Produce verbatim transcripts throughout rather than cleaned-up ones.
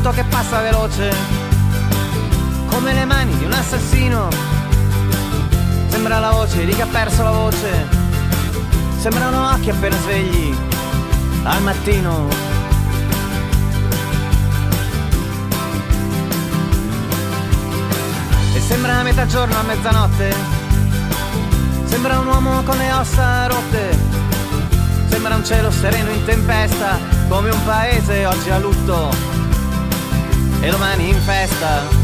tutto che passa veloce, come le mani di un assassino. Sembra la voce di chi ha perso la voce, sembrano occhi appena svegli al mattino. E sembra metà giorno a mezzanotte, sembra un uomo con le ossa rotte, sembra un cielo sereno in tempesta, come un paese oggi a lutto e domani in festa.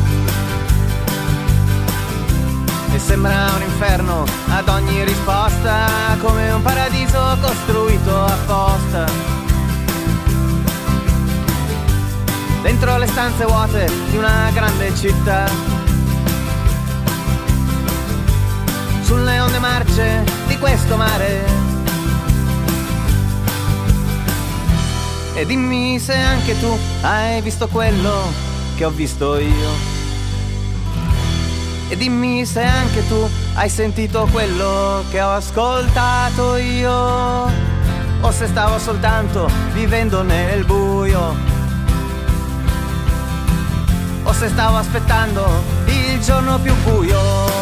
E sembra un inferno ad ogni risposta, come un paradiso costruito apposta. Dentro le stanze vuote di una grande città, sulle onde marce di questo mare. E dimmi se anche tu hai visto quello che ho visto io. E dimmi se anche tu hai sentito quello che ho ascoltato io, o se stavo soltanto vivendo nel buio, o se stavo aspettando il giorno più buio.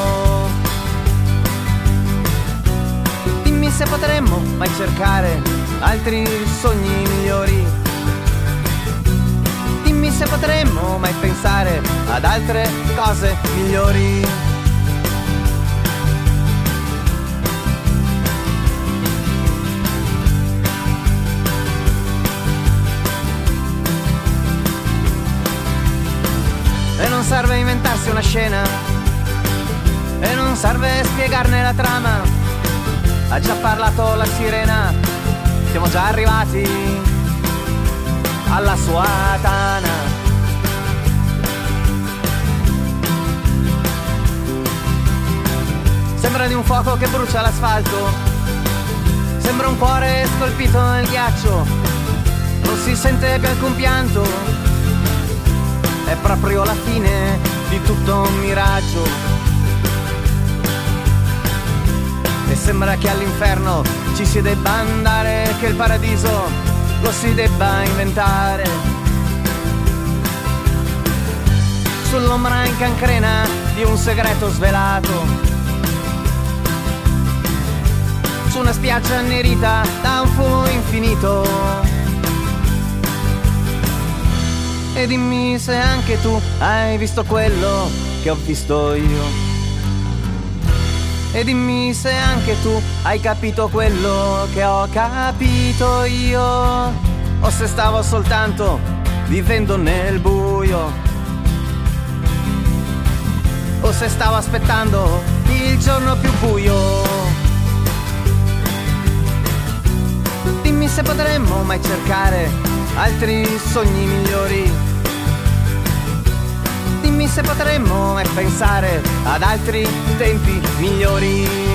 Dimmi se potremmo mai cercare altri sogni migliori. Dimmi se potremmo mai pensare ad altre cose migliori. E non serve inventarsi una scena, e non serve spiegarne la trama. Ha già parlato la sirena, siamo già arrivati alla sua tana. Sembra di un fuoco che brucia l'asfalto, sembra un cuore scolpito nel ghiaccio, non si sente più alcun pianto, è proprio la fine di tutto un miraggio. E sembra che all'inferno ci si debba andare, che il paradiso lo si debba inventare. Sull'ombra in cancrena di un segreto svelato, su una spiaggia annerita da un fumo infinito. E dimmi se anche tu hai visto quello che ho visto io. E dimmi se anche tu hai capito quello che ho capito io, o se stavo soltanto vivendo nel buio, o se stavo aspettando il giorno più buio. Dimmi se potremmo mai cercare altri sogni migliori. Dimmi se potremmo mai pensare ad altri tempi migliori.